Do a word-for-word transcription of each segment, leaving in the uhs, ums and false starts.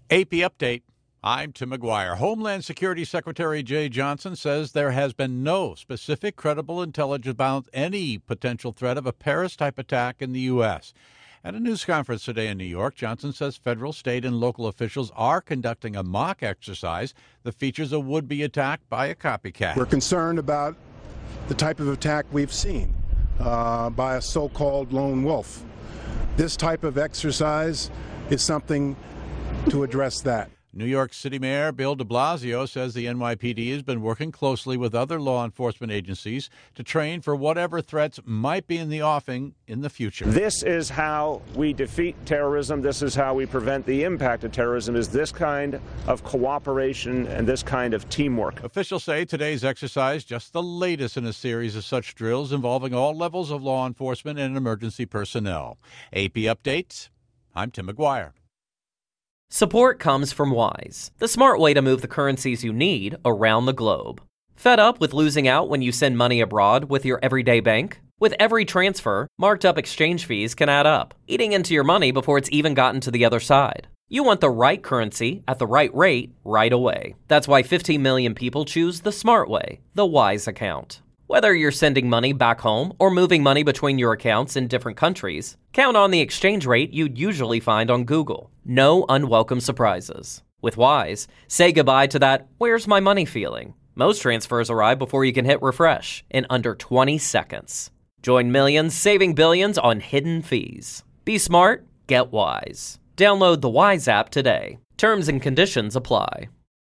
A P Update. I'm Tim McGuire. Homeland Security Secretary Jay Johnson says there has been no specific credible intelligence about any potential threat of a Paris-type attack in the U S. At a news conference today in New York, Johnson says federal, state, and local officials are conducting a mock exercise that features a would-be attack by a copycat. We're concerned about the type of attack we've seen uh, by a so-called lone wolf. This type of exercise is something to address that. New York City Mayor Bill de Blasio says the N Y P D has been working closely with other law enforcement agencies to train for whatever threats might be in the offing in the future. This is how we defeat terrorism. This is how we prevent the impact of terrorism, is this kind of cooperation and this kind of teamwork. Officials say today's exercise, just the latest in a series of such drills involving all levels of law enforcement and emergency personnel. A P Updates. I'm Tim McGuire. Support comes from Wise, the smart way to move the currencies you need around the globe. Fed up with losing out when you send money abroad with your everyday bank? With every transfer, marked up exchange fees can add up, eating into your money before it's even gotten to the other side. You want the right currency at the right rate right away. That's why fifteen million people choose the smart way, the Wise account. Whether you're sending money back home or moving money between your accounts in different countries, count on the exchange rate you'd usually find on Google. No unwelcome surprises. With Wise, say goodbye to that "where's my money" feeling. Most transfers arrive before you can hit refresh in under twenty seconds. Join millions saving billions on hidden fees. Be smart, get Wise. Download the Wise app today. Terms and conditions apply.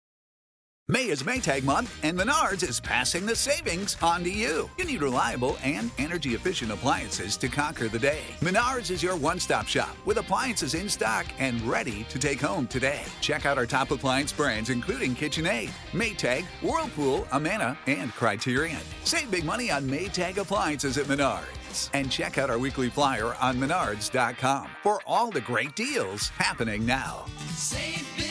May is Maytag month, and Menards is passing the savings on to you. You need reliable and energy-efficient appliances to conquer the day. Menards is your one-stop shop with appliances in stock and ready to take home today. Check out our top appliance brands, including KitchenAid, Maytag, Whirlpool, Amana, and Criterion. Save big money on Maytag appliances at Menards. And check out our weekly flyer on menards dot com for all the great deals happening now. Save big.